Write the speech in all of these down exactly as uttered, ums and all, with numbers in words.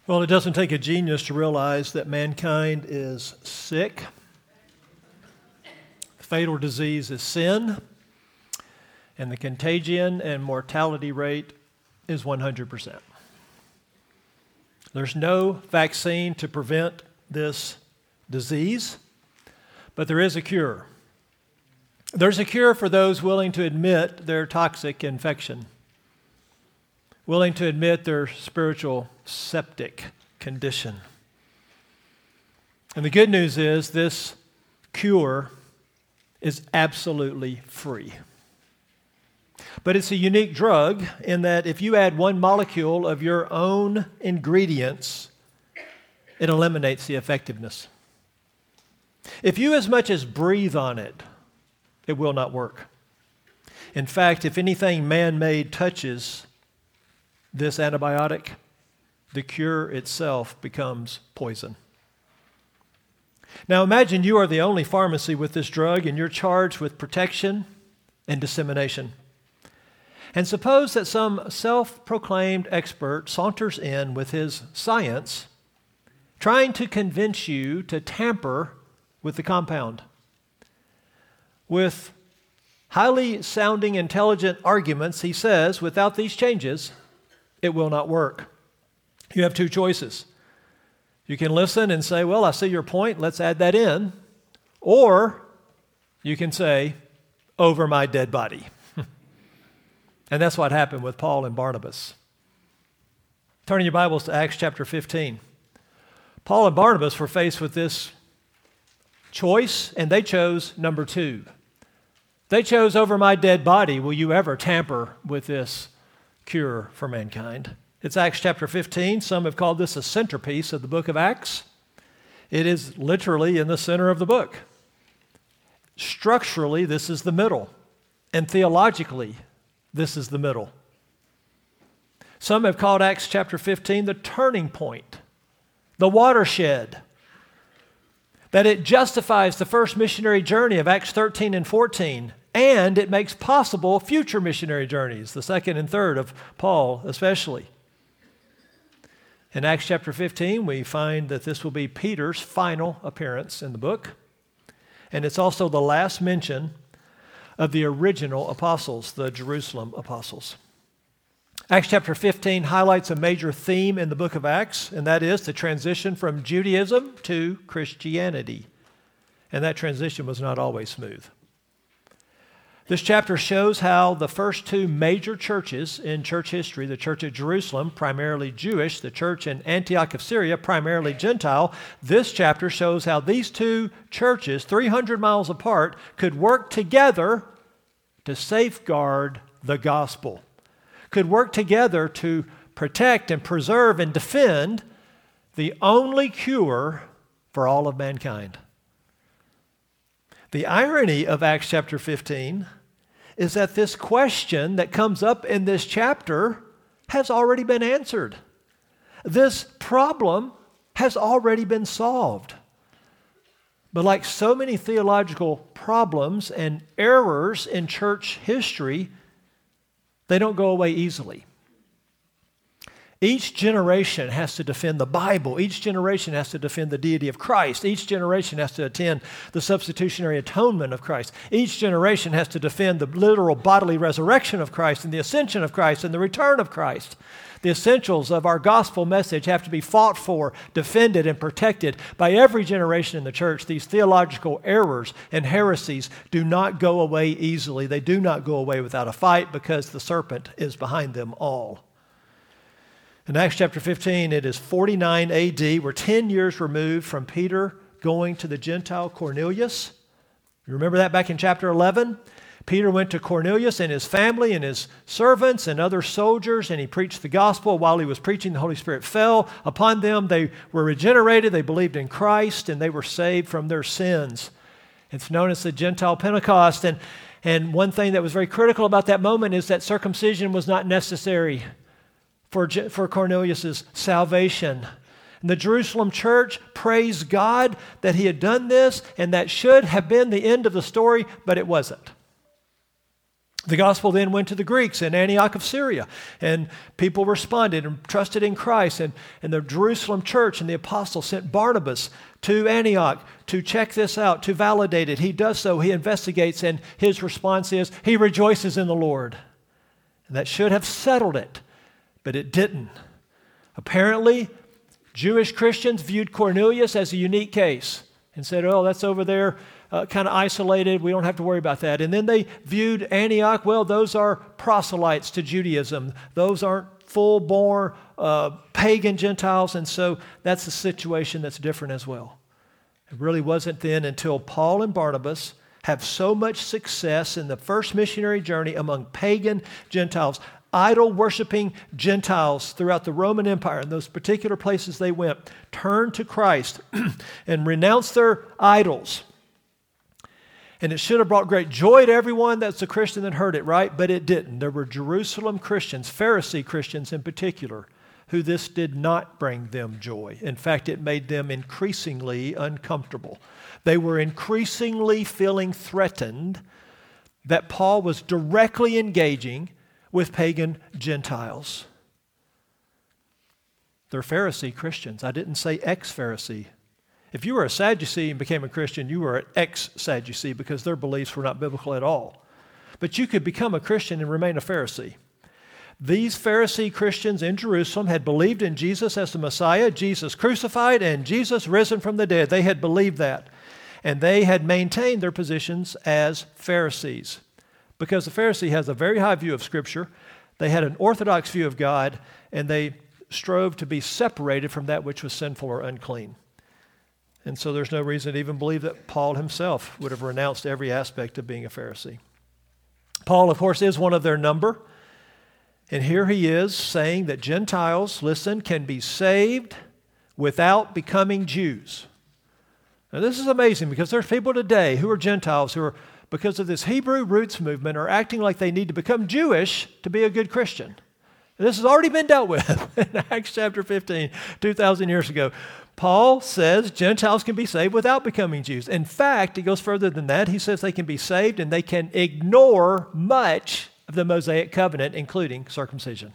Well, it doesn't take a genius to realize that mankind is sick. The fatal disease is sin, and the contagion and mortality rate is one hundred percent. There's no vaccine to prevent this disease, but there is a cure. There's a cure for those willing to admit their toxic infection, willing to admit their spiritual septic condition. And the good news is this cure is absolutely free. But it's a unique drug in that if you add one molecule of your own ingredients, it eliminates the effectiveness. If you as much as breathe on it, it will not work. In fact, if anything man-made touches this antibiotic, the cure itself becomes poison. Now imagine you are the only pharmacy with this drug and you're charged with protection and dissemination. And suppose that some self-proclaimed expert saunters in with his science, trying to convince you to tamper with the compound. With highly sounding intelligent arguments, he says, without these changes, it will not work. You have two choices. You can listen and say, well, I see your point, let's add that in. Or you can say, over my dead body. And that's what happened with Paul and Barnabas. Turn your Bibles to Acts chapter fifteen. Paul and Barnabas were faced with this choice, and they chose number two. They chose, over my dead body, will you ever tamper with this cure for mankind? It's Acts chapter fifteen. Some have called this a centerpiece of the book of Acts. It is literally in the center of the book. Structurally, this is the middle. And theologically, this is the middle. Some have called Acts chapter fifteen the turning point, the watershed, that it justifies the first missionary journey of Acts thirteen and fourteen, and it makes possible future missionary journeys, the second and third of Paul especially. In Acts chapter fifteen, we find that this will be Peter's final appearance in the book, and it's also the last mention of the original apostles, the Jerusalem apostles. Acts chapter fifteen highlights a major theme in the book of Acts, and that is the transition from Judaism to Christianity. And that transition was not always smooth. This chapter shows how the first two major churches in church history, the church at Jerusalem, primarily Jewish, the church in Antioch of Syria, primarily Gentile, this chapter shows how these two churches, three hundred miles apart, could work together to safeguard the gospel, could work together to protect and preserve and defend the only cure for all of mankind. The irony of Acts chapter fifteen is that this question that comes up in this chapter has already been answered. This problem has already been solved. But like so many theological problems and errors in church history, they don't go away easily. Each generation has to defend the Bible. Each generation has to defend the deity of Christ. Each generation has to attend the substitutionary atonement of Christ. Each generation has to defend the literal bodily resurrection of Christ and the ascension of Christ and the return of Christ. The essentials of our gospel message have to be fought for, defended, and protected by every generation in the church. These theological errors and heresies do not go away easily. They do not go away without a fight because the serpent is behind them all. In Acts chapter fifteen, it is forty-nine A D. We're ten years removed from Peter going to the Gentile Cornelius. You remember that back in chapter eleven? Peter went to Cornelius and his family and his servants and other soldiers, and he preached the gospel. While he was preaching, the Holy Spirit fell upon them. They were regenerated, they believed in Christ, and they were saved from their sins. It's known as the Gentile Pentecost. And, and one thing that was very critical about that moment is that circumcision was not necessary for, for Cornelius' salvation. And the Jerusalem church praised God that he had done this, and that should have been the end of the story, but it wasn't. The gospel then went to the Greeks in Antioch of Syria, and people responded and trusted in Christ, and, and the Jerusalem church and the apostles sent Barnabas to Antioch to check this out, to validate it. He does so, he investigates, and his response is, he rejoices in the Lord. And that should have settled it, but it didn't. Apparently, Jewish Christians viewed Cornelius as a unique case and said, oh, that's over there, uh, kind of isolated. We don't have to worry about that. And then they viewed Antioch, well, those are proselytes to Judaism. Those aren't full-born uh, pagan Gentiles, and so that's a situation that's different as well. It really wasn't then until Paul and Barnabas have so much success in the first missionary journey among pagan Gentiles, idol-worshiping Gentiles throughout the Roman Empire, in those particular places they went, turned to Christ and renounced their idols. And it should have brought great joy to everyone that's a Christian that heard it, right? But it didn't. There were Jerusalem Christians, Pharisee Christians in particular, who this did not bring them joy. In fact, it made them increasingly uncomfortable. They were increasingly feeling threatened that Paul was directly engaging with pagan Gentiles. They're Pharisee Christians. I didn't say ex-Pharisee. If you were a Sadducee and became a Christian, you were an ex-Sadducee because their beliefs were not biblical at all. But you could become a Christian and remain a Pharisee. These Pharisee Christians in Jerusalem had believed in Jesus as the Messiah, Jesus crucified, and Jesus risen from the dead. They had believed that. And they had maintained their positions as Pharisees. Because the Pharisee has a very high view of Scripture, they had an orthodox view of God, and they strove to be separated from that which was sinful or unclean. And so there's no reason to even believe that Paul himself would have renounced every aspect of being a Pharisee. Paul, of course, is one of their number. And here he is saying that Gentiles, listen, can be saved without becoming Jews. Now this is amazing because there's people today who are Gentiles who are, because of this Hebrew roots movement, are acting like they need to become Jewish to be a good Christian. And this has already been dealt with in Acts chapter fifteen, two thousand years ago. Paul says Gentiles can be saved without becoming Jews. In fact, he goes further than that. He says they can be saved and they can ignore much of the Mosaic covenant, including circumcision.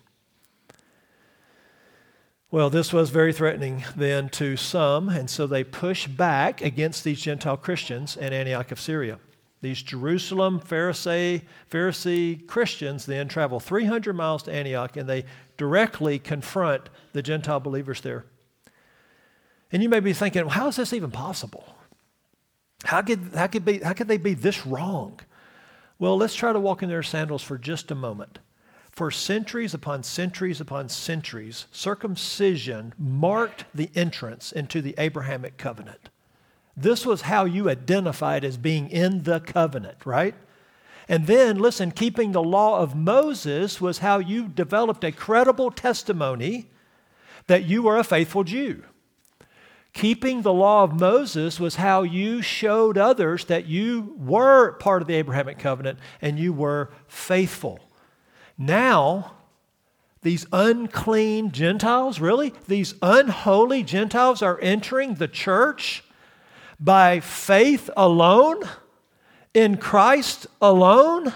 Well, this was very threatening then to some, and so they pushed back against these Gentile Christians in Antioch of Syria. These Jerusalem Pharisee, Pharisee Christians then travel three hundred miles to Antioch, and they directly confront the Gentile believers there. And you may be thinking, well, how is this even possible? How could, how could, be, how could they be this wrong? Well, let's try to walk in their sandals for just a moment. For centuries upon centuries upon centuries, circumcision marked the entrance into the Abrahamic covenant. This was how you identified as being in the covenant, right? And then, listen, keeping the law of Moses was how you developed a credible testimony that you were a faithful Jew. Keeping the law of Moses was how you showed others that you were part of the Abrahamic covenant and you were faithful. Now, these unclean Gentiles, really? These unholy Gentiles are entering the church by faith alone, in Christ alone,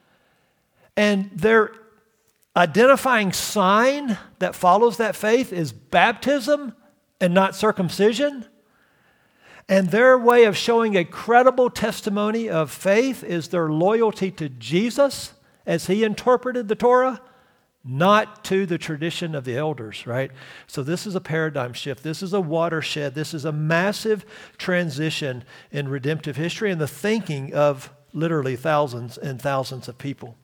and their identifying sign that follows that faith is baptism and not circumcision. And their way of showing a credible testimony of faith is their loyalty to Jesus as he interpreted the Torah, not to the tradition of the elders, right? So this is a paradigm shift. This is a watershed. This is a massive transition in redemptive history and the thinking of literally thousands and thousands of people.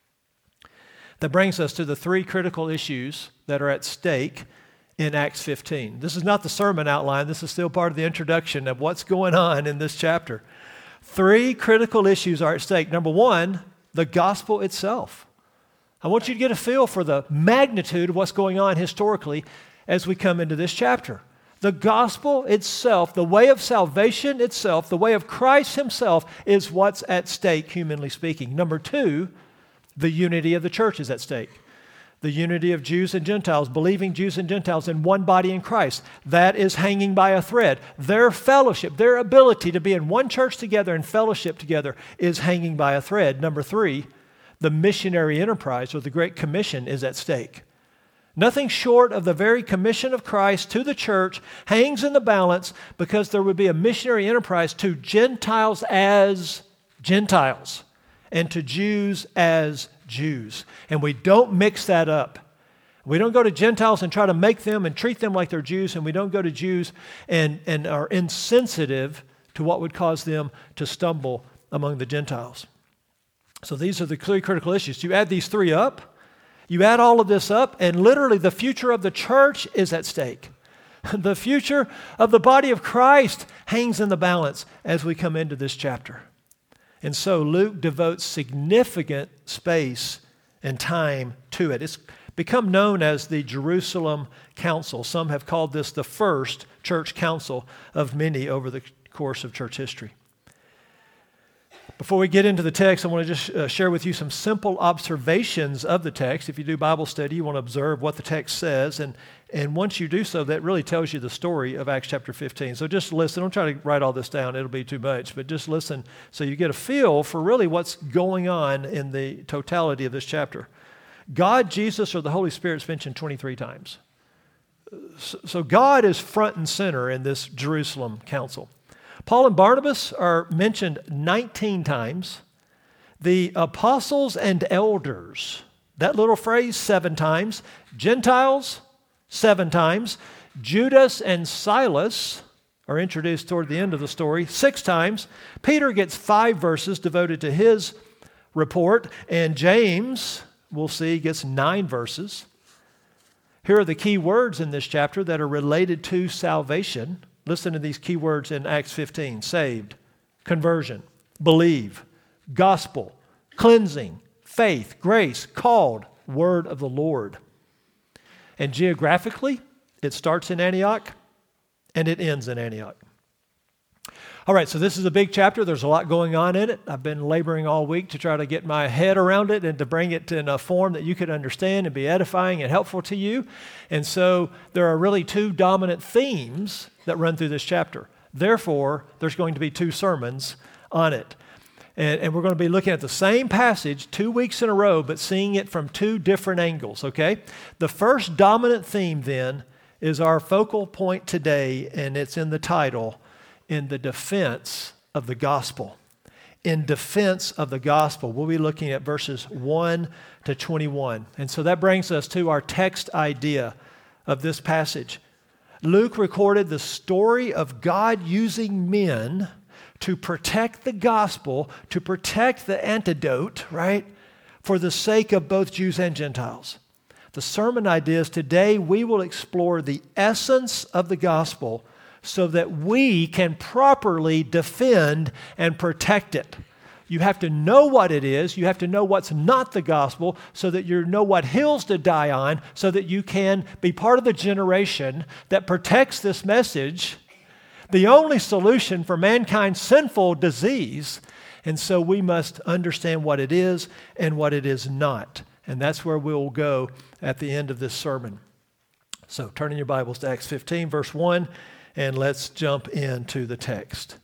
That brings us to the three critical issues that are at stake in Acts fifteen. This is not the sermon outline. This is still part of the introduction of what's going on in this chapter. Three critical issues are at stake. Number one, the gospel itself. I want you to get a feel for the magnitude of what's going on historically as we come into this chapter. The gospel itself, the way of salvation itself, the way of Christ himself is what's at stake, humanly speaking. Number two, the unity of the church is at stake. The unity of Jews and Gentiles, believing Jews and Gentiles in one body in Christ. That is hanging by a thread. Their fellowship, their ability to be in one church together and fellowship together is hanging by a thread. Number three, the missionary enterprise or the Great Commission is at stake. Nothing short of the very commission of Christ to the church hangs in the balance, because there would be a missionary enterprise to Gentiles as Gentiles and to Jews as Jews. And we don't mix that up. We don't go to Gentiles and try to make them and treat them like they're Jews, and we don't go to Jews and, and are insensitive to what would cause them to stumble among the Gentiles. So these are the three critical issues. You add these three up, you add all of this up, and literally the future of the church is at stake. The future of the body of Christ hangs in the balance as we come into this chapter. And so Luke devotes significant space and time to it. It's become known as the Jerusalem Council. Some have called this the first church council of many over the course of church history. Before we get into the text, I want to just uh, share with you some simple observations of the text. If you do Bible study, you want to observe what the text says. And, and once you do so, that really tells you the story of Acts chapter fifteen. So just listen. Don't try to write all this down. It'll be too much. But just listen so you get a feel for really what's going on in the totality of this chapter. God, Jesus, or the Holy Spirit is mentioned twenty-three times. So, so God is front and center in this Jerusalem council. Paul and Barnabas are mentioned nineteen times. The apostles and elders, that little phrase, seven times. Gentiles, seven times. Judas and Silas are introduced toward the end of the story, six times. Peter gets five verses devoted to his report, and James, we'll see, gets nine verses. Here are the key words in this chapter that are related to salvation. Listen to these key words in Acts fifteen. Saved, conversion, believe, gospel, cleansing, faith, grace, called, word of the Lord. And geographically, it starts in Antioch and it ends in Antioch. All right, so this is a big chapter. There's a lot going on in it. I've been laboring all week to try to get my head around it and to bring it in a form that you could understand and be edifying and helpful to you. And so there are really two dominant themes that run through this chapter. Therefore, there's going to be two sermons on it. And, and we're going to be looking at the same passage two weeks in a row, but seeing it from two different angles, okay? The first dominant theme then is our focal point today, and it's in the title, In the Defense of the Gospel. In defense of the gospel. We'll be looking at verses one to twenty-one. And so that brings us to our text idea of this passage. Luke recorded the story of God using men to protect the gospel, to protect the antidote, right, for the sake of both Jews and Gentiles. The sermon idea is today we will explore the essence of the gospel so that we can properly defend and protect it. You have to know what it is. You have to know what's not the gospel so that you know what hills to die on so that you can be part of the generation that protects this message, the only solution for mankind's sinful disease. And so we must understand what it is and what it is not. And that's where we'll go at the end of this sermon. So turn in your Bibles to Acts fifteen, verse one. And let's jump into the text.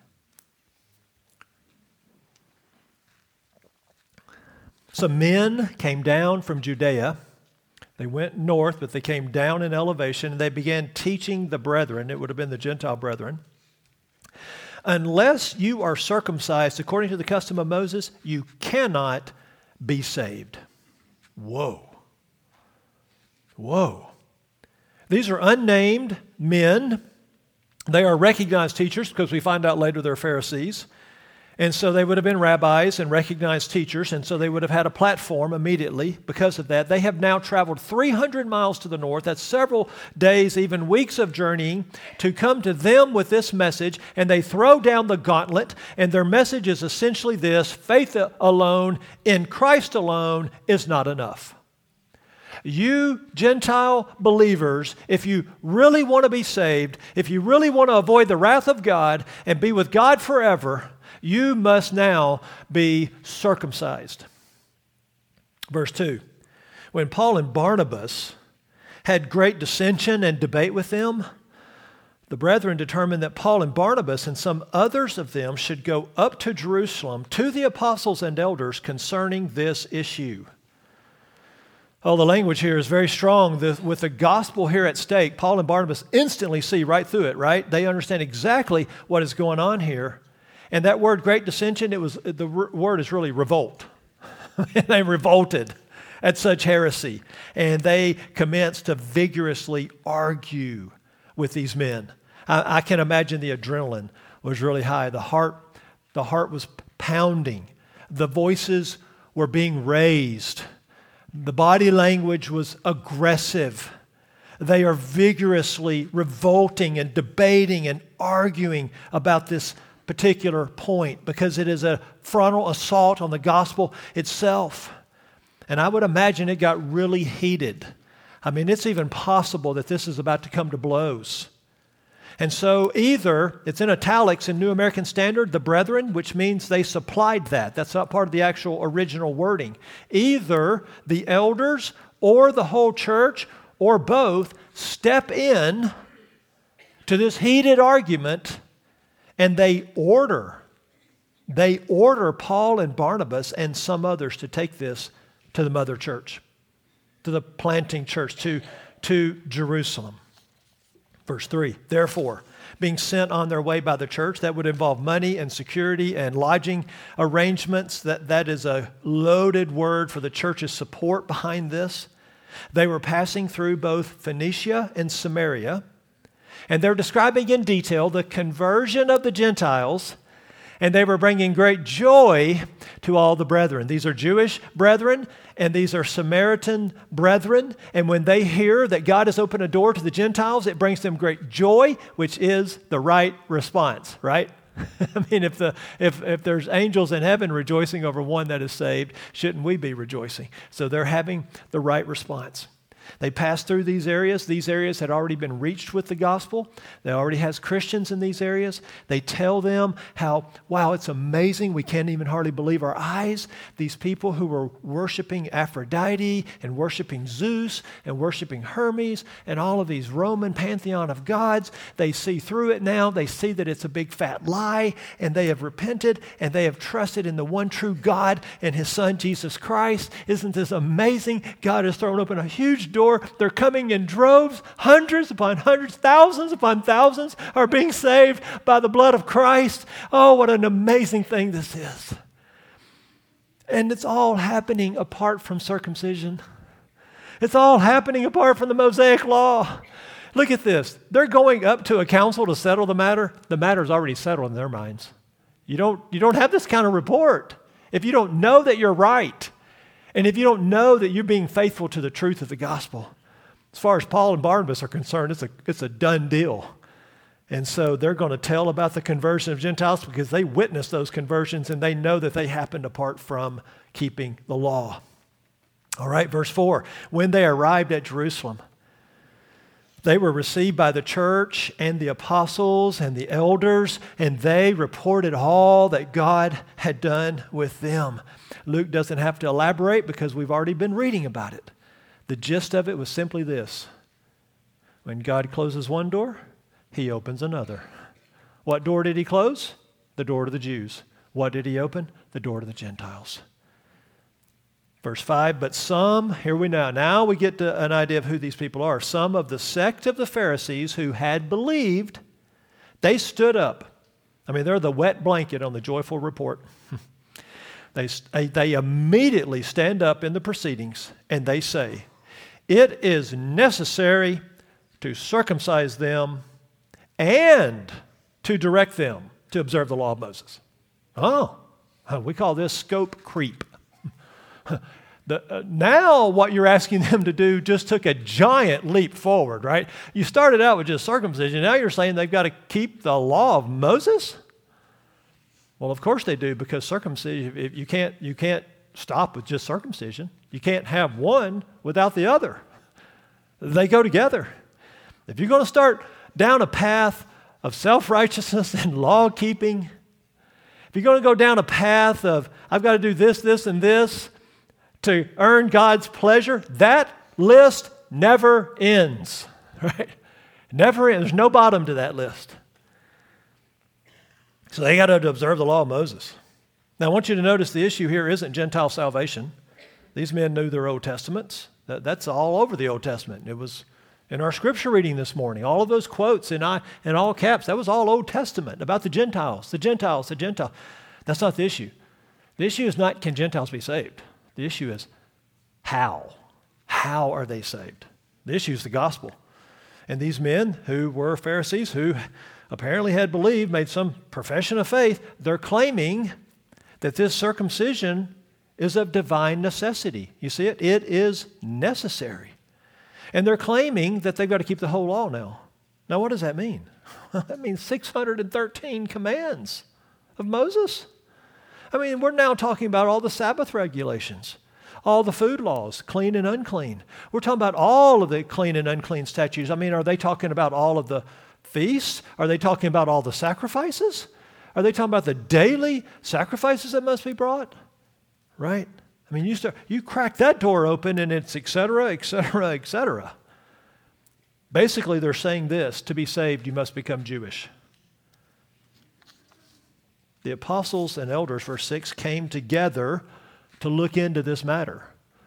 Some men came down from Judea. They went north, but they came down in elevation, and they began teaching the brethren. It would have been the Gentile brethren. Unless you are circumcised according to the custom of Moses, you cannot be saved. Whoa. Whoa. These are unnamed men. They are recognized teachers because we find out later they're Pharisees. And so they would have been rabbis and recognized teachers, and so they would have had a platform immediately because of that. They have now traveled three hundred miles to the north. That's several days, even weeks of journeying to come to them with this message, and they throw down the gauntlet, and their message is essentially this: faith alone in Christ alone is not enough. You Gentile believers, if you really want to be saved, if you really want to avoid the wrath of God and be with God forever, you must now be circumcised. Verse two, when Paul and Barnabas had great dissension and debate with them, the brethren determined that Paul and Barnabas and some others of them should go up to Jerusalem to the apostles and elders concerning this issue. Oh, the language here is very strong. The, with the gospel here at stake, Paul and Barnabas instantly see right through it, right? They understand exactly what is going on here. And that word great dissension, it was the word is really revolt. They revolted at such heresy. And they commenced to vigorously argue with these men. I, I can imagine the adrenaline was really high. The heart, the heart was pounding. The voices were being raised. The body language was aggressive. They are vigorously revolting and debating and arguing about this particular point because it is a frontal assault on the gospel itself. And I would imagine it got really heated. I mean, it's even possible that this is about to come to blows. And so either, it's in italics in New American Standard, the brethren, which means they supplied that. That's not part of the actual original wording. Either the elders or the whole church or both step in to this heated argument and they order, they order Paul and Barnabas and some others to take this to the mother church, to the planting church, to, to Jerusalem. Verse three, therefore, being sent on their way by the church, that would involve money and security and lodging arrangements. That, that is a loaded word for the church's support behind this. They were passing through both Phoenicia and Samaria, and they're describing in detail the conversion of the Gentiles, and they were bringing great joy to all the brethren. These are Jewish brethren, and these are Samaritan brethren. And when they hear that God has opened a door to the Gentiles, it brings them great joy, which is the right response, right? I mean, if the if if there's angels in heaven rejoicing over one that is saved, shouldn't we be rejoicing? So they're having the right response. They passed through these areas. These areas had already been reached with the gospel. They already has Christians in these areas. They tell them how, wow, it's amazing. We can't even hardly believe our eyes. These people who were worshiping Aphrodite and worshiping Zeus and worshiping Hermes and all of these Roman pantheon of gods, they see through it now. They see that it's a big fat lie, and they have repented and they have trusted in the one true God and His Son, Jesus Christ. Isn't this amazing? God has thrown open a huge door. They're coming in droves, hundreds upon hundreds, thousands upon thousands are being saved by the blood of Christ. Oh, what an amazing thing this is. And it's all happening apart from circumcision. It's all happening apart from the Mosaic law. Look at this. They're going up to a council to settle the matter. The matter is already settled in their minds. You don't, you don't have this kind of report if you don't know that you're right. And if you don't know that you're being faithful to the truth of the gospel. As far as Paul and Barnabas are concerned, it's a, it's a done deal. And so they're going to tell about the conversion of Gentiles because they witnessed those conversions and they know that they happened apart from keeping the law. All right, verse four. When they arrived at Jerusalem, they were received by the church and the apostles and the elders, and they reported all that God had done with them. Luke doesn't have to elaborate because we've already been reading about it. The gist of it was simply this. When God closes one door, He opens another. What door did He close? The door to the Jews. What did He open? The door to the Gentiles. Verse five, but some, here we now, now we get to an idea of who these people are. Some of the sect of the Pharisees who had believed, they stood up. I mean, they're the wet blanket on the joyful report. They, they immediately stand up in the proceedings and they say, it is necessary to circumcise them and to direct them to observe the law of Moses. Oh, we call this scope creep. The, uh, now what you're asking them to do just took a giant leap forward, right? You started out with just circumcision. Now you're saying they've got to keep the law of Moses? Well, of course they do, because circumcision, if you can't, you can't stop with just circumcision. You can't have one without the other. They go together. If you're going to start down a path of self-righteousness and law-keeping, if you're going to go down a path of, I've got to do this, this, and this to earn God's pleasure, that list never ends, right? Never, there's no bottom to that list. So they got to observe the law of Moses. Now, I want you to notice the issue here isn't Gentile salvation. These men knew their Old Testaments. That, that's all over the Old Testament. It was in our scripture reading this morning. All of those quotes in, I, in all caps, that was all Old Testament about the Gentiles, the Gentiles, the Gentiles. That's not the issue. The issue is not can Gentiles be saved. The issue is how. How are they saved? The issue is the gospel. And these men who were Pharisees, who apparently had believed, made some profession of faith, they're claiming that this circumcision is of divine necessity. You see it? It is necessary. And they're claiming that they've got to keep the whole law now. Now, what does that mean? That means six hundred thirteen commands of Moses. I mean, we're now talking about all the Sabbath regulations, all the food laws, clean and unclean. We're talking about all of the clean and unclean statutes. I mean, are they talking about all of the feasts? Are they talking about all the sacrifices? Are they talking about the daily sacrifices that must be brought? Right? I mean, you start, you crack that door open and it's et cetera, et cetera, et cetera. Basically, they're saying this: to be saved, you must become Jewish. The apostles and elders, verse six, came together to look into this matter.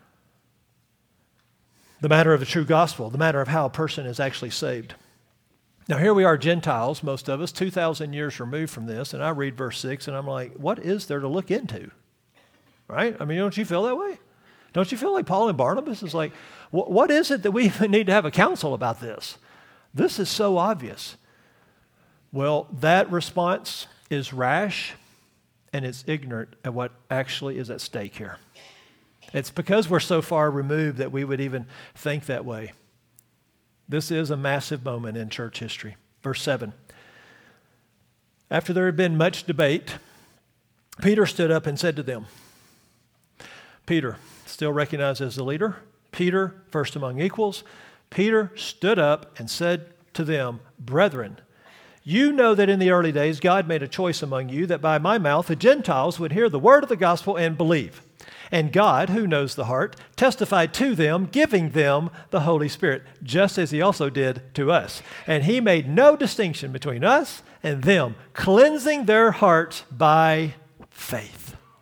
The matter of the true gospel, the matter of how a person is actually saved. Now, here we are, Gentiles, most of us, two thousand years removed from this, and I read verse six, and I'm like, what is there to look into? Right? I mean, don't you feel that way? Don't you feel like Paul and Barnabas is like, what is it that we even need to have a council about this? This is so obvious. Well, that response is rash, and it's ignorant of what actually is at stake here. It's because we're so far removed that we would even think that way. This is a massive moment in church history. Verse seven. After there had been much debate, Peter stood up and said to them, Peter, still recognized as the leader, Peter, first among equals, Peter stood up and said to them, brethren, you know that in the early days God made a choice among you that by my mouth the Gentiles would hear the word of the gospel and believe. And God, who knows the heart, testified to them, giving them the Holy Spirit, just as he also did to us. And he made no distinction between us and them, cleansing their hearts by faith.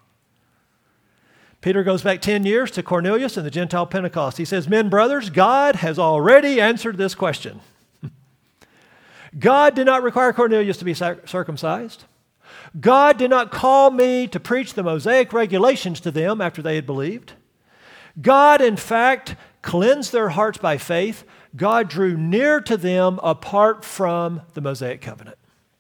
Peter goes back ten years to Cornelius and the Gentile Pentecost. He says, men, brothers, God has already answered this question. God did not require Cornelius to be circumcised. God did not call me to preach the Mosaic regulations to them after they had believed. God, in fact, cleansed their hearts by faith. God drew near to them apart from the Mosaic covenant.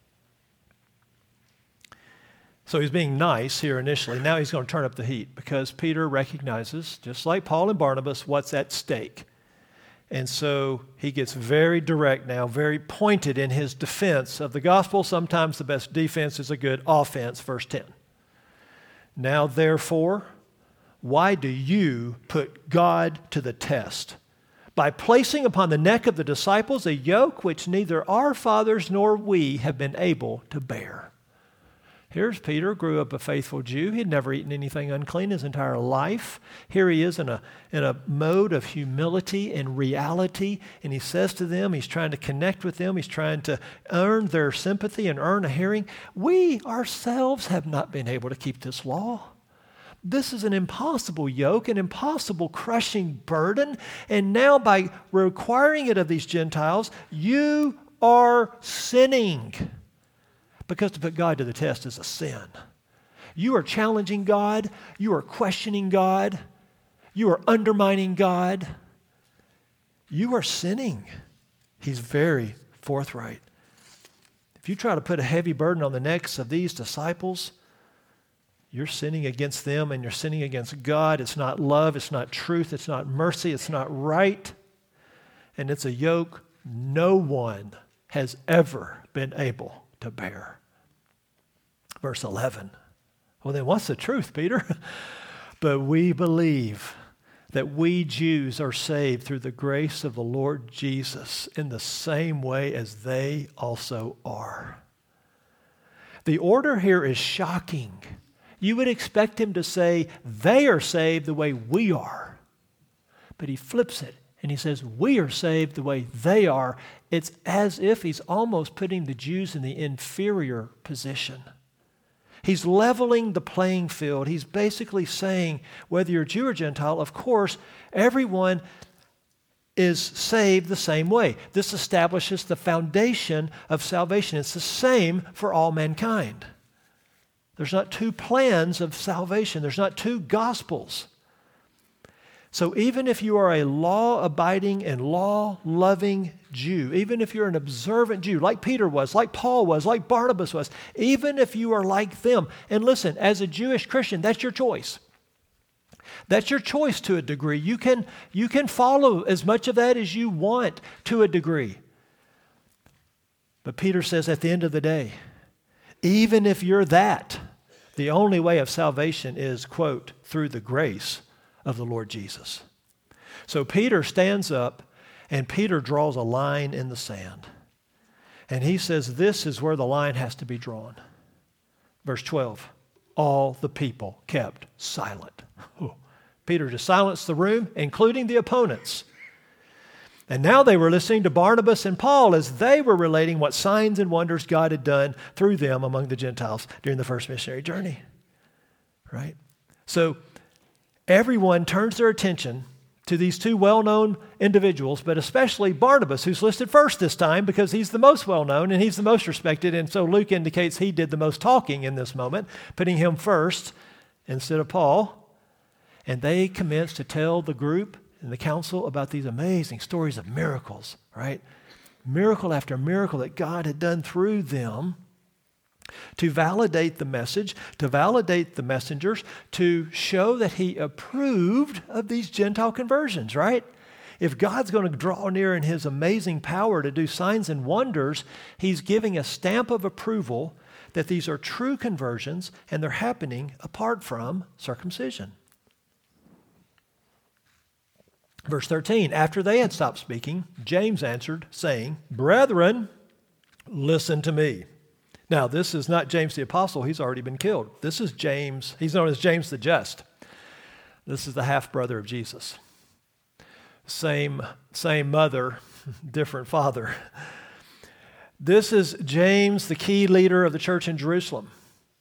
So he's being nice here initially. Now he's going to turn up the heat because Peter recognizes, just like Paul and Barnabas, what's at stake. And so he gets very direct now, very pointed in his defense of the gospel. Sometimes the best defense is a good offense, verse ten. Now, therefore, why do you put God to the test by placing upon the neck of the disciples a yoke which neither our fathers nor we have been able to bear? Here's Peter, grew up a faithful Jew. He'd never eaten anything unclean his entire life. Here he is in a, in a mode of humility and reality, and he says to them, he's trying to connect with them, he's trying to earn their sympathy and earn a hearing. We ourselves have not been able to keep this law. This is an impossible yoke, an impossible crushing burden, and now by requiring it of these Gentiles, you are sinning. Because to put God to the test is a sin. You are challenging God. You are questioning God. You are undermining God. You are sinning. He's very forthright. If you try to put a heavy burden on the necks of these disciples, you're sinning against them and you're sinning against God. It's not love. It's not truth. It's not mercy. It's not right. And it's a yoke no one has ever been able to bear. Verse eleven. Well, then what's the truth, Peter? But we believe that we Jews are saved through the grace of the Lord Jesus in the same way as they also are. The order here is shocking. You would expect him to say they are saved the way we are. But he flips it and he says, we are saved the way they are. It's as if he's almost putting the Jews in the inferior position. He's leveling the playing field. He's basically saying, whether you're Jew or Gentile, of course, everyone is saved the same way. This establishes the foundation of salvation. It's the same for all mankind. There's not two plans of salvation. There's not two gospels. So even if you are a law-abiding and law-loving Jew, even if you're an observant Jew, like Peter was, like Paul was, like Barnabas was, even if you are like them, and listen, as a Jewish Christian, that's your choice. That's your choice to a degree. You can, you can follow as much of that as you want to a degree. But Peter says at the end of the day, even if you're that, the only way of salvation is, quote, through the grace of the Lord Jesus. So Peter stands up and Peter draws a line in the sand. And he says this is where the line has to be drawn. Verse twelve, all the people kept silent. Oh, Peter just silenced the room, including the opponents. And now they were listening to Barnabas and Paul as they were relating what signs and wonders God had done through them among the Gentiles during the first missionary journey. Right? So everyone turns their attention to these two well-known individuals, but especially Barnabas, who's listed first this time because he's the most well-known and he's the most respected. And so Luke indicates he did the most talking in this moment, putting him first instead of Paul. And they commenced to tell the group and the council about these amazing stories of miracles, right? Miracle after miracle that God had done through them to validate the message, to validate the messengers, to show that he approved of these Gentile conversions, right? If God's going to draw near in his amazing power to do signs and wonders, he's giving a stamp of approval that these are true conversions and they're happening apart from circumcision. Verse thirteen, after they had stopped speaking, James answered, saying, brethren, listen to me. Now, this is not James the Apostle. He's already been killed. This is James. He's known as James the Just. This is the half-brother of Jesus. Same, same mother, different father. This is James, the key leader of the church in Jerusalem.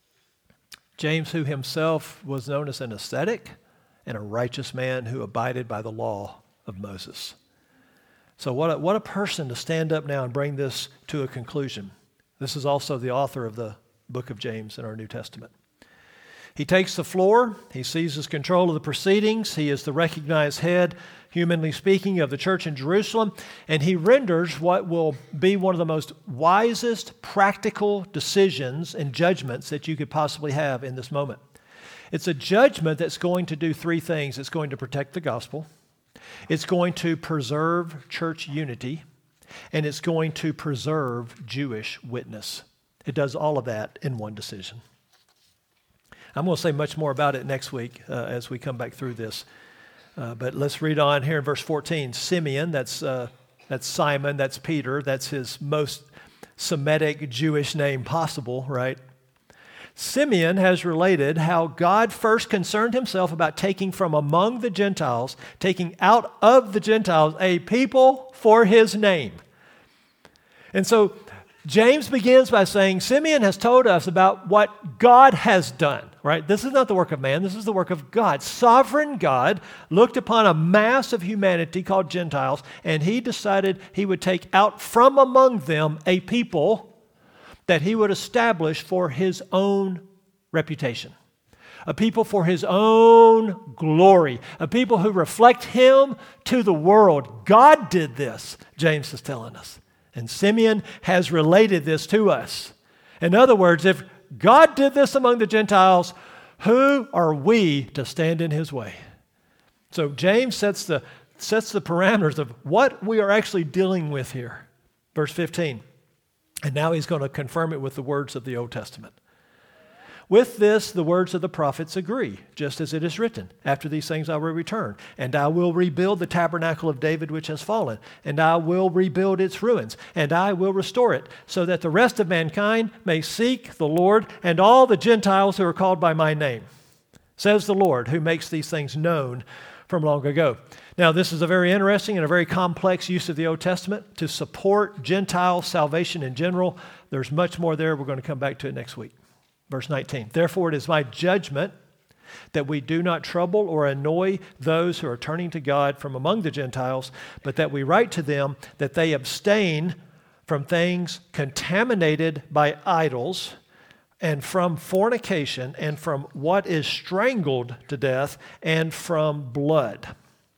James, who himself was known as an ascetic and a righteous man who abided by the law of Moses. So what a, what a person to stand up now and bring this to a conclusion. This is also the author of the book of James in our New Testament. He takes the floor. He seizes control of the proceedings. He is the recognized head, humanly speaking, of the church in Jerusalem. And he renders what will be one of the most wisest, practical decisions and judgments that you could possibly have in this moment. It's a judgment that's going to do three things. It's going to protect the gospel. It's going to preserve church unity. And it's going to preserve Jewish witness. It does all of that in one decision. I'm going to say much more about it next week uh, as we come back through this. Uh, but let's read on here in verse fourteen. Simeon, that's, uh, that's Simon, that's Peter. That's his most Semitic Jewish name possible, right? Simeon has related how God first concerned himself about taking from among the Gentiles, taking out of the Gentiles a people for his name. And so James begins by saying, Simeon has told us about what God has done, right? This is not the work of man. This is the work of God. Sovereign God looked upon a mass of humanity called Gentiles, and he decided he would take out from among them a people that he would establish for his own reputation. A people for his own glory. A people who reflect him to the world. God did this, James is telling us. And Simeon has related this to us. In other words, if God did this among the Gentiles, who are we to stand in his way? So James sets the, sets the parameters of what we are actually dealing with here. Verse fifteen. And now he's going to confirm it with the words of the Old Testament. With this, the words of the prophets agree, just as it is written, after these things I will return, and I will rebuild the tabernacle of David which has fallen, and I will rebuild its ruins, and I will restore it, so that the rest of mankind may seek the Lord, and all the Gentiles who are called by my name, says the Lord, who makes these things known from long ago. Now, this is a very interesting and a very complex use of the Old Testament to support Gentile salvation in general. There's much more there. We're going to come back to it next week. Verse nineteen, therefore it is my judgment that we do not trouble or annoy those who are turning to God from among the Gentiles, but that we write to them that they abstain from things contaminated by idols, and from fornication, and from what is strangled to death, and from blood.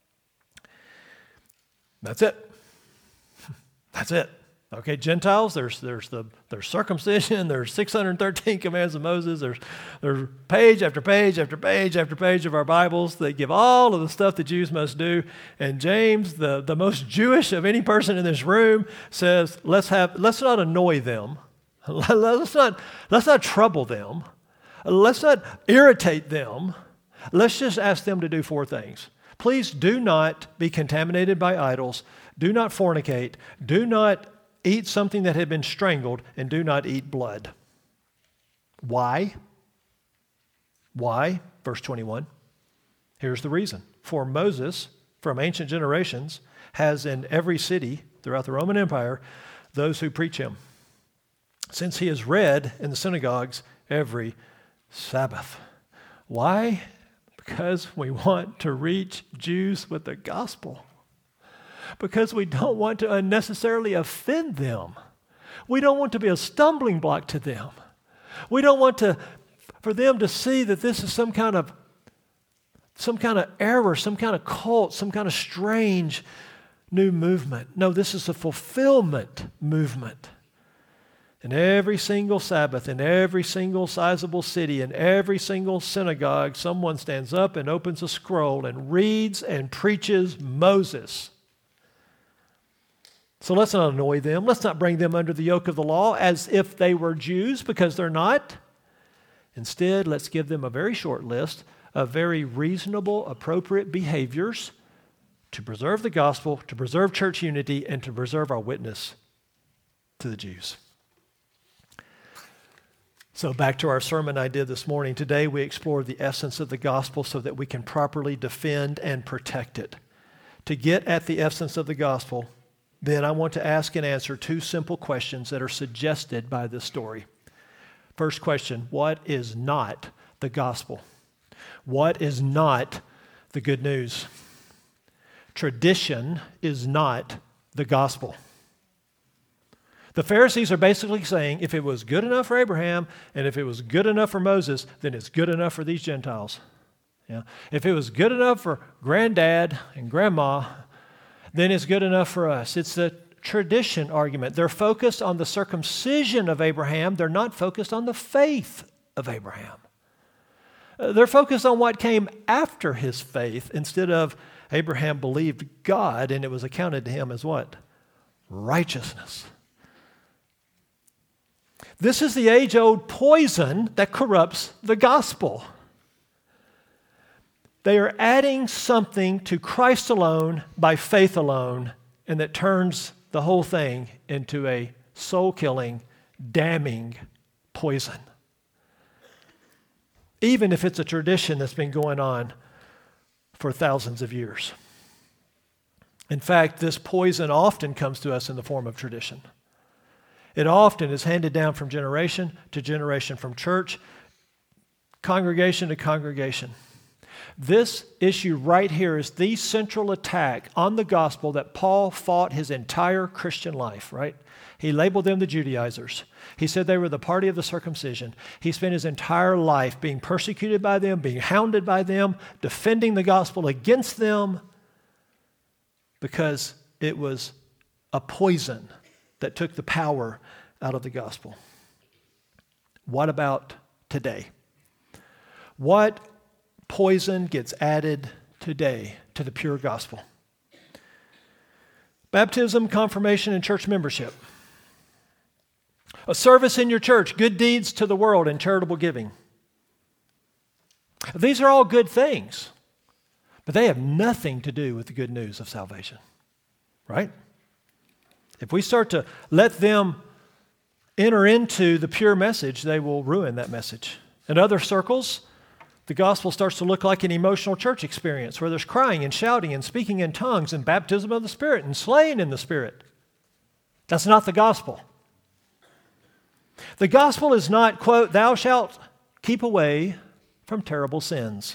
That's it. That's it. Okay, Gentiles, there's there's the there's circumcision, there's six hundred thirteen commands of Moses, there's there's page after page after page after page of our Bibles that give all of the stuff the Jews must do. And James, the, the most Jewish of any person in this room, says, let's have let's not annoy them. Let's not let's not trouble them. Let's not irritate them. Let's just ask them to do four things. Please do not be contaminated by idols. Do not fornicate. Do not eat something that had been strangled, and do not eat blood. Why? Why? Verse twenty-one. Here's the reason. For Moses, from ancient generations, has in every city throughout the Roman Empire those who preach him, since he is read in the synagogues every Sabbath. Why? Because we want to reach Jews with the gospel. Because we don't want to unnecessarily offend them. We don't want to be a stumbling block to them. We don't want to, for them to see that this is some kind of, some kind of error, some kind of cult, some kind of strange new movement. No, this is a fulfillment movement. In every single Sabbath, in every single sizable city, in every single synagogue, someone stands up and opens a scroll and reads and preaches Moses. So let's not annoy them. Let's not bring them under the yoke of the law as if they were Jews, because they're not. Instead, let's give them a very short list of very reasonable, appropriate behaviors to preserve the gospel, to preserve church unity, and to preserve our witness to the Jews. So back to our sermon I did this morning. Today we explore the essence of the gospel so that we can properly defend and protect it. To get at the essence of the gospel, then I want to ask and answer two simple questions that are suggested by this story. First question, what is not the gospel? What is not the good news? Tradition is not the gospel. The Pharisees are basically saying if it was good enough for Abraham and if it was good enough for Moses, then it's good enough for these Gentiles. Yeah. If it was good enough for granddad and grandma, then it's good enough for us. It's the tradition argument. They're focused on the circumcision of Abraham. They're not focused on the faith of Abraham. Uh, they're focused on what came after his faith instead of Abraham believed God and it was accounted to him as what? Righteousness. This is the age-old poison that corrupts the gospel. They are adding something to Christ alone by faith alone, and that turns the whole thing into a soul-killing, damning poison. Even if it's a tradition that's been going on for thousands of years. In fact, this poison often comes to us in the form of tradition. It often is handed down from generation to generation, from church, congregation to congregation. This issue right here is the central attack on the gospel that Paul fought his entire Christian life, right? He labeled them the Judaizers. He said they were the party of the circumcision. He spent his entire life being persecuted by them, being hounded by them, defending the gospel against them because it was a poison that took the power out of the gospel. What about today? What poison gets added today to the pure gospel? Baptism, confirmation, and church membership. A service in your church, good deeds to the world, and charitable giving. These are all good things, but they have nothing to do with the good news of salvation, right? If we start to let them enter into the pure message, they will ruin that message. In other circles, the gospel starts to look like an emotional church experience where there's crying and shouting and speaking in tongues and baptism of the Spirit and slaying in the Spirit. That's not the gospel. The gospel is not, quote, thou shalt keep away from terrible sins.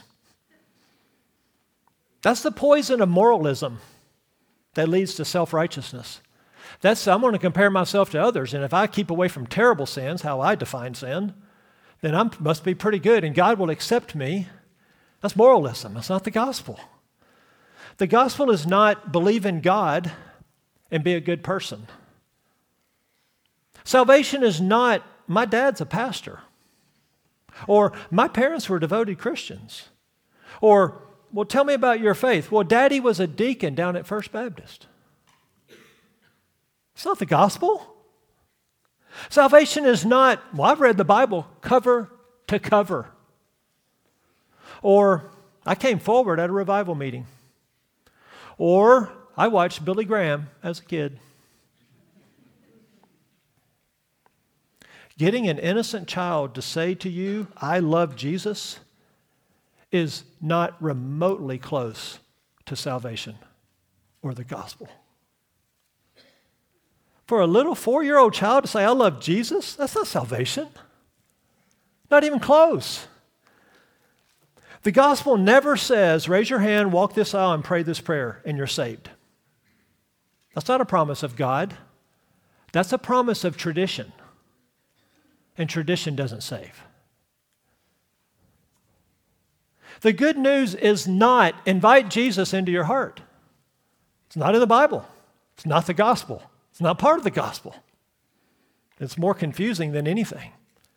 That's the poison of moralism that leads to self-righteousness. That's, I'm going to compare myself to others, and if I keep away from terrible sins, how I define sin, then I must be pretty good, and God will accept me. That's moralism. That's not the gospel. The gospel is not believe in God and be a good person. Salvation is not, my dad's a pastor, or my parents were devoted Christians, or, well, tell me about your faith. Well, Daddy was a deacon down at First Baptist. It's not the gospel. Salvation is not, well, I've read the Bible cover to cover. Or, I came forward at a revival meeting. Or, I watched Billy Graham as a kid. Getting an innocent child to say to you, I love Jesus, is not remotely close to salvation or the gospel. For a little four-year-old child to say, I love Jesus, that's not salvation. Not even close. The gospel never says, raise your hand, walk this aisle, and pray this prayer, and you're saved. That's not a promise of God. That's a promise of tradition. And tradition doesn't save. The good news is not invite Jesus into your heart. It's not in the Bible. It's not the gospel. It's not part of the gospel. It's more confusing than anything.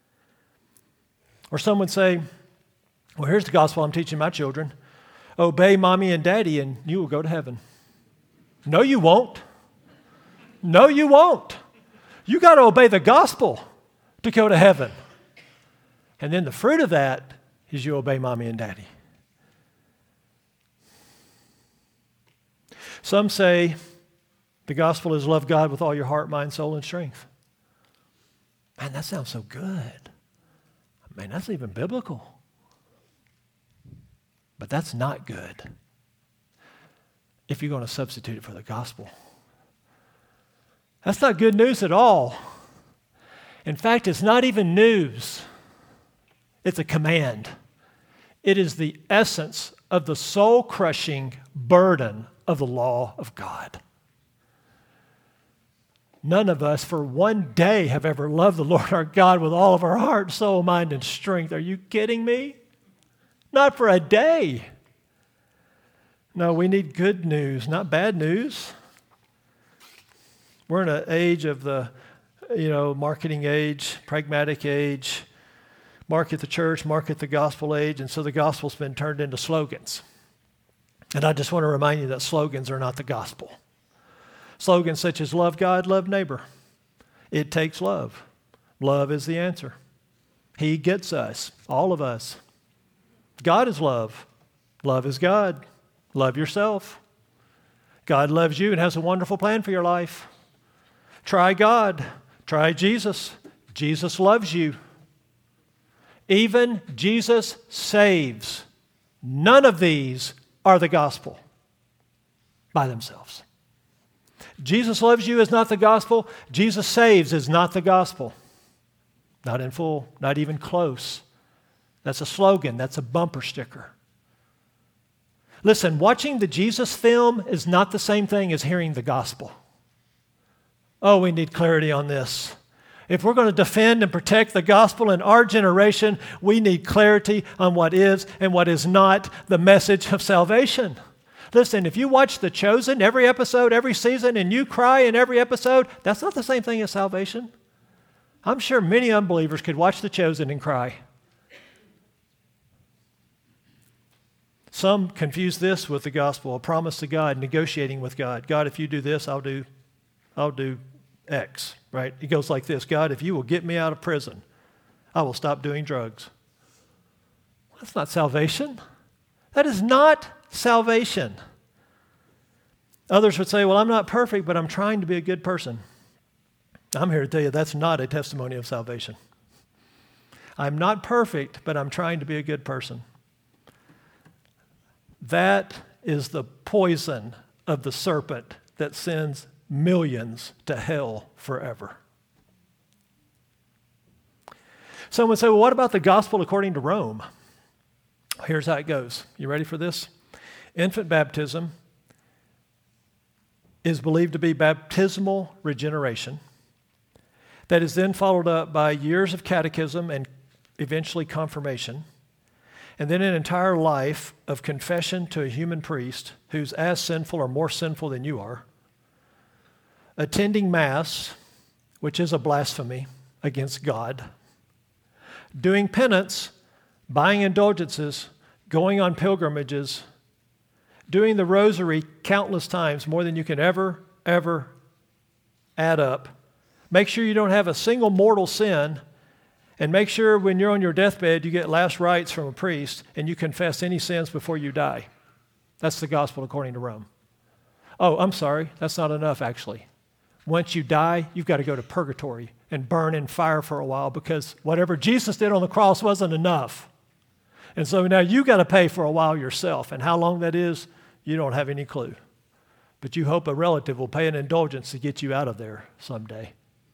Or some would say, well, here's the gospel I'm teaching my children. Obey mommy and daddy and you will go to heaven. No, you won't. No, you won't. You got to obey the gospel to go to heaven. And then the fruit of that is you obey mommy and daddy. Some say the gospel is love God with all your heart, mind, soul, and strength. Man, that sounds so good. Man, that's even biblical. But that's not good if you're going to substitute it for the gospel. That's not good news at all. In fact, it's not even news. It's a command. It is the essence of the soul-crushing burden of the law of God. None of us for one day have ever loved the Lord our God with all of our heart, soul, mind, and strength. Are you kidding me? Not for a day. No, we need good news, not bad news. We're in an age of the, you know, marketing age, pragmatic age, market the church, market the gospel age, and so the gospel's been turned into slogans. And I just want to remind you that slogans are not the gospel. Slogans such as love God, love neighbor. It takes love. Love is the answer. He gets us, all of us. God is love. Love is God. Love yourself. God loves you and has a wonderful plan for your life. Try God. Try Jesus. Jesus loves you. Even Jesus saves. None of these are the gospel by themselves. Jesus loves you is not the gospel. Jesus saves is not the gospel. Not in full, not even close. That's a slogan. That's a bumper sticker. Listen, watching the Jesus film is not the same thing as hearing the gospel. Oh, we need clarity on this. If we're going to defend and protect the gospel in our generation, we need clarity on what is and what is not the message of salvation. Listen, if you watch The Chosen every episode, every season, and you cry in every episode, that's not the same thing as salvation. I'm sure many unbelievers could watch The Chosen and cry. Some confuse this with the gospel, a promise to God, negotiating with God. God, if you do this, I'll do, I'll do X, right? It goes like this. God, if you will get me out of prison, I will stop doing drugs. That's not salvation. That is not salvation. Others would say, well, I'm not perfect, but I'm trying to be a good person. I'm here to tell you that's not a testimony of salvation. I'm not perfect, but I'm trying to be a good person. That is the poison of the serpent that sends millions to hell forever. Someone would say, well, what about the gospel according to Rome? Here's how it goes. You ready for this? Infant baptism is believed to be baptismal regeneration that is then followed up by years of catechism and eventually confirmation, and then an entire life of confession to a human priest who's as sinful or more sinful than you are, attending Mass, which is a blasphemy against God, doing penance, buying indulgences, going on pilgrimages, doing the rosary countless times, more than you can ever, ever add up. Make sure you don't have a single mortal sin, and make sure when you're on your deathbed you get last rites from a priest and you confess any sins before you die. That's the gospel according to Rome. Oh, I'm sorry, that's not enough actually. Once you die, you've got to go to purgatory and burn in fire for a while because whatever Jesus did on the cross wasn't enough. And so now you got to pay for a while yourself. And how long that is, you don't have any clue. But you hope a relative will pay an indulgence to get you out of there someday.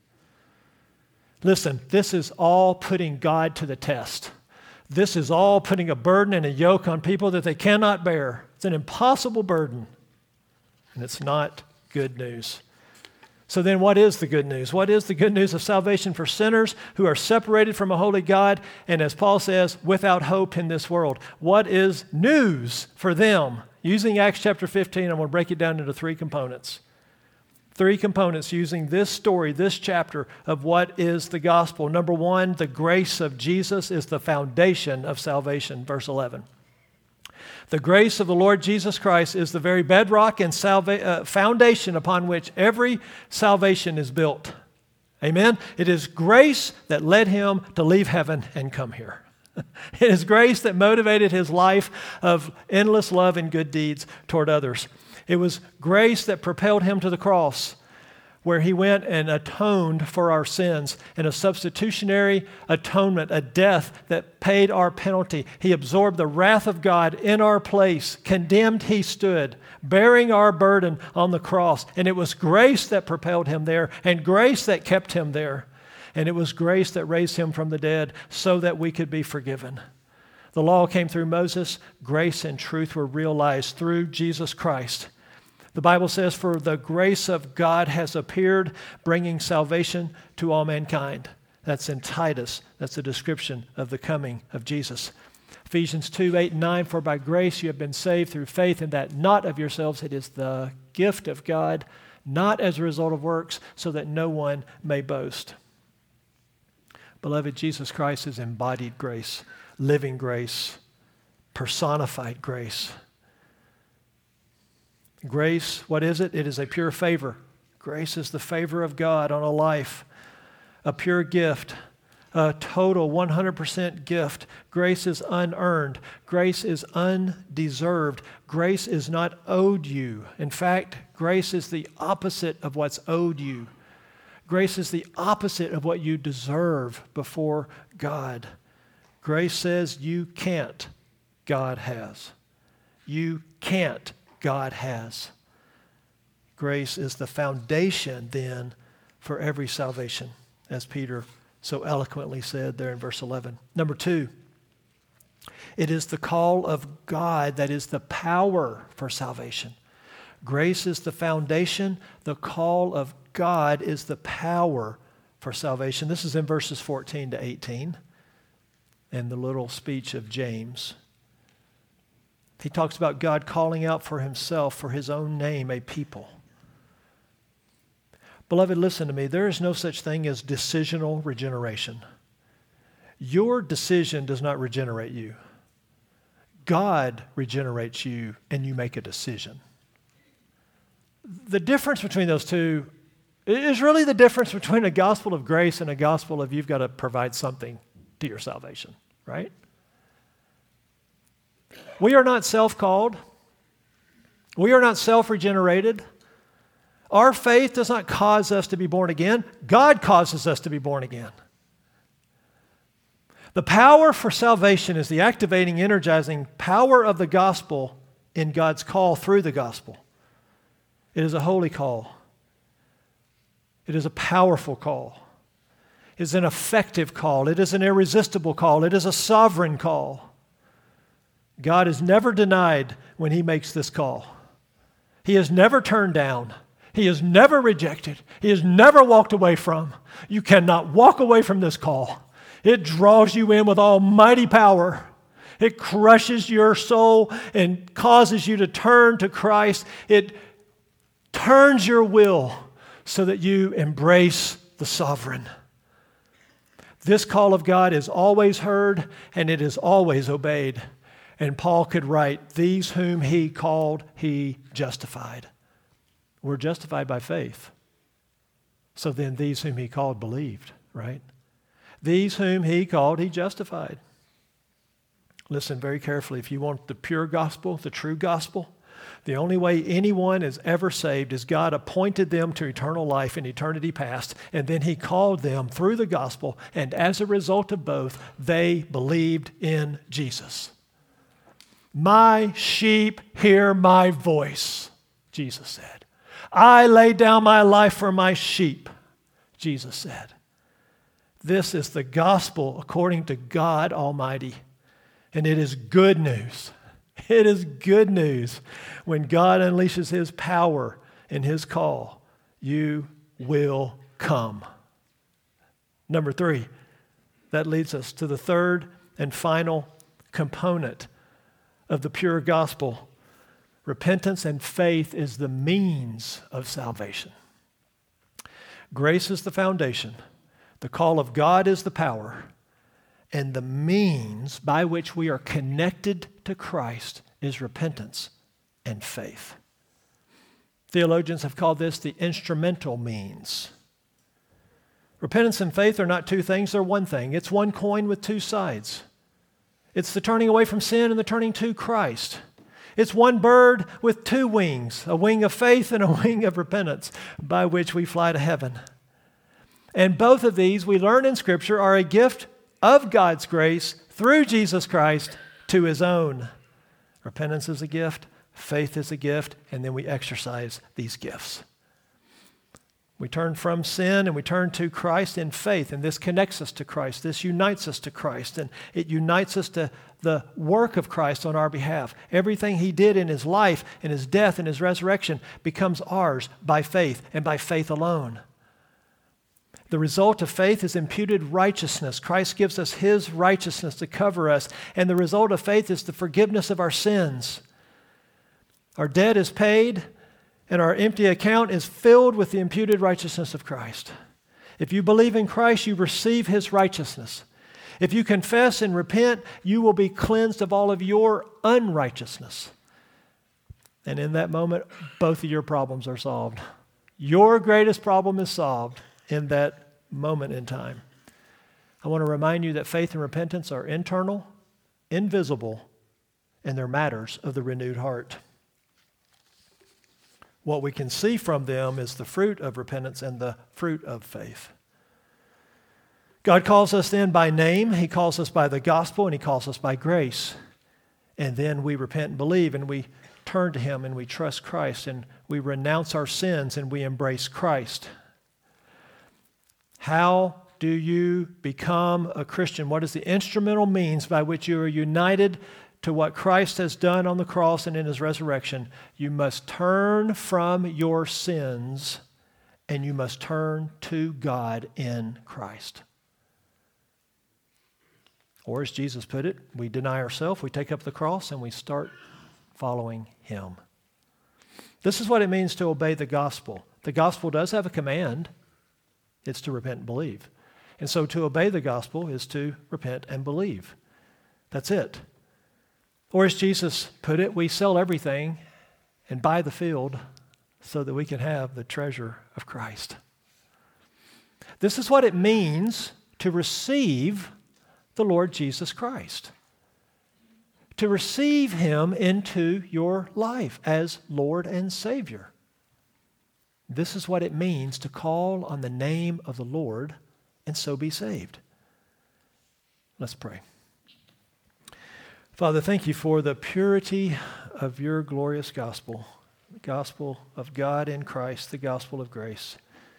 Listen, this is all putting God to the test. This is all putting a burden and a yoke on people that they cannot bear. It's an impossible burden. And it's not good news. So then what is the good news? What is the good news of salvation for sinners who are separated from a holy God and, as Paul says, without hope in this world? What is news for them? Using Acts chapter fifteen, I'm going to break it down into three components. Three components using this story, this chapter of what is the gospel. Number one, the grace of Jesus is the foundation of salvation, verse eleven. The grace of the Lord Jesus Christ is the very bedrock and salva- uh, foundation upon which every salvation is built. Amen? It is grace that led him to leave heaven and come here. It is grace that motivated his life of endless love and good deeds toward others. It was grace that propelled him to the cross, where he went and atoned for our sins in a substitutionary atonement, a death that paid our penalty. He absorbed the wrath of God in our place. Condemned he stood, bearing our burden on the cross. And it was grace that propelled him there, and grace that kept him there. And it was grace that raised him from the dead so that we could be forgiven. The law came through Moses. Grace and truth were realized through Jesus Christ. The Bible says, for the grace of God has appeared, bringing salvation to all mankind. That's in Titus. That's a description of the coming of Jesus. Ephesians two, eight, and nine, for by grace you have been saved through faith, and that not of yourselves, it is the gift of God, not as a result of works, so that no one may boast. Beloved, Jesus Christ is embodied grace, living grace, personified grace. Grace, what is it? It is a pure favor. Grace is the favor of God on a life, a pure gift, a total one hundred percent gift. Grace is unearned. Grace is undeserved. Grace is not owed you. In fact, grace is the opposite of what's owed you. Grace is the opposite of what you deserve before God. Grace says you can't, God has. You can't, God has. Grace is the foundation then for every salvation, as Peter so eloquently said there in verse eleven. Number two, it is the call of God that is the power for salvation. Grace is the foundation. The call of God is the power for salvation. This is in verses fourteen to eighteen in the little speech of James. He talks about God calling out for himself, for his own name, a people. Beloved, listen to me. There is no such thing as decisional regeneration. Your decision does not regenerate you. God regenerates you, and you make a decision. The difference between those two is really the difference between a gospel of grace and a gospel of you've got to provide something to your salvation, right? We are not self-called. We are not self-regenerated. Our faith does not cause us to be born again. God causes us to be born again. The power for salvation is the activating, energizing power of the gospel in God's call through the gospel. It is a holy call. It is a powerful call. It is an effective call. It is an irresistible call. It is a sovereign call. God is never denied when He makes this call. He is never turned down. He is never rejected. He is never walked away from. You cannot walk away from this call. It draws you in with almighty power. It crushes your soul and causes you to turn to Christ. It turns your will so that you embrace the sovereign. This call of God is always heard and it is always obeyed. And Paul could write, these whom He called, He justified. We're justified by faith. So then these whom He called believed, right? These whom He called, He justified. Listen very carefully. If you want the pure gospel, the true gospel, the only way anyone is ever saved is God appointed them to eternal life in eternity past, and then He called them through the gospel, and as a result of both, they believed in Jesus. My sheep hear my voice, Jesus said. I lay down my life for my sheep, Jesus said. This is the gospel according to God Almighty, and it is good news. It is good news. When God unleashes His power in His call, you will come. Number three, that leads us to the third and final component of the pure gospel. Repentance and faith is the means of salvation. Grace is the foundation. The call of God is the power. And the means by which we are connected to Christ is repentance and faith. Theologians have called this the instrumental means. Repentance and faith are not two things, they're one thing. It's one coin with two sides. It's the turning away from sin and the turning to Christ. It's one bird with two wings, a wing of faith and a wing of repentance, by which we fly to heaven. And both of these, we learn in Scripture, are a gift of God's grace through Jesus Christ to His own. Repentance is a gift, faith is a gift, and then we exercise these gifts. We turn from sin and we turn to Christ in faith, and this connects us to Christ. This unites us to Christ, and it unites us to the work of Christ on our behalf. Everything He did in His life, in His death, and His resurrection becomes ours by faith and by faith alone. The result of faith is imputed righteousness. Christ gives us His righteousness to cover us, and the result of faith is the forgiveness of our sins. Our debt is paid, and our empty account is filled with the imputed righteousness of Christ. If you believe in Christ, you receive His righteousness. If you confess and repent, you will be cleansed of all of your unrighteousness. And in that moment, both of your problems are solved. Your greatest problem is solved in that moment in time. I want to remind you that faith and repentance are internal, invisible, and they're matters of the renewed heart. What we can see from them is the fruit of repentance and the fruit of faith. God calls us then by name, He calls us by the gospel, and He calls us by grace. And then we repent and believe, and we turn to Him, and we trust Christ, and we renounce our sins, and we embrace Christ. How do you become a Christian? What is the instrumental means by which you are united to what Christ has done on the cross and in His resurrection? You must turn from your sins and you must turn to God in Christ. Or as Jesus put it, we deny ourselves, we take up the cross, and we start following Him. This is what it means to obey the gospel. The gospel does have a command. It's to repent and believe. And so to obey the gospel is to repent and believe. That's it. Or as Jesus put it, we sell everything and buy the field so that we can have the treasure of Christ. This is what it means to receive the Lord Jesus Christ. To receive Him into your life as Lord and Savior. This is what it means to call on the name of the Lord and so be saved. Let's pray. Father, thank You for the purity of your glorious gospel, the gospel of God in Christ, the gospel of grace.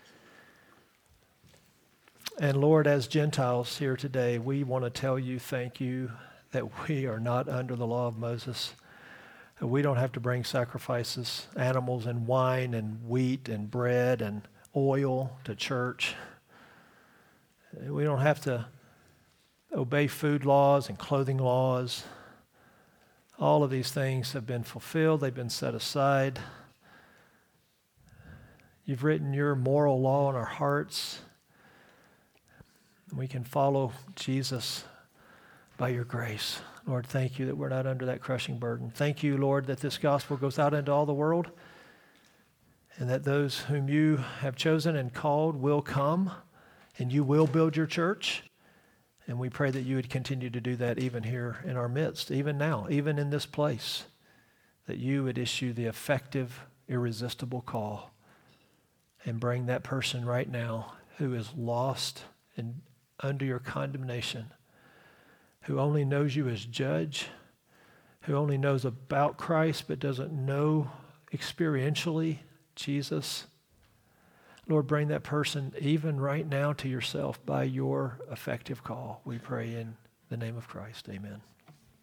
And Lord, as Gentiles here today, we want to tell you thank you that we are not under the law of Moses. That we don't have to bring sacrifices, animals and wine and wheat and bread and oil to church. We don't have to obey food laws and clothing laws. All of these things have been fulfilled. They've been set aside. You've written your moral law in our hearts. We can follow Jesus by your grace. Lord, thank you that we're not under that crushing burden. Thank you, Lord, that this gospel goes out into all the world and that those whom you have chosen and called will come and you will build your church. And we pray that you would continue to do that even here in our midst, even now, even in this place, that you would issue the effective, irresistible call and bring that person right now who is lost and under your condemnation, who only knows you as judge, who only knows about Christ but doesn't know experientially Jesus. Lord, bring that person even right now to yourself by your effective call. We pray in the name of Christ. Amen.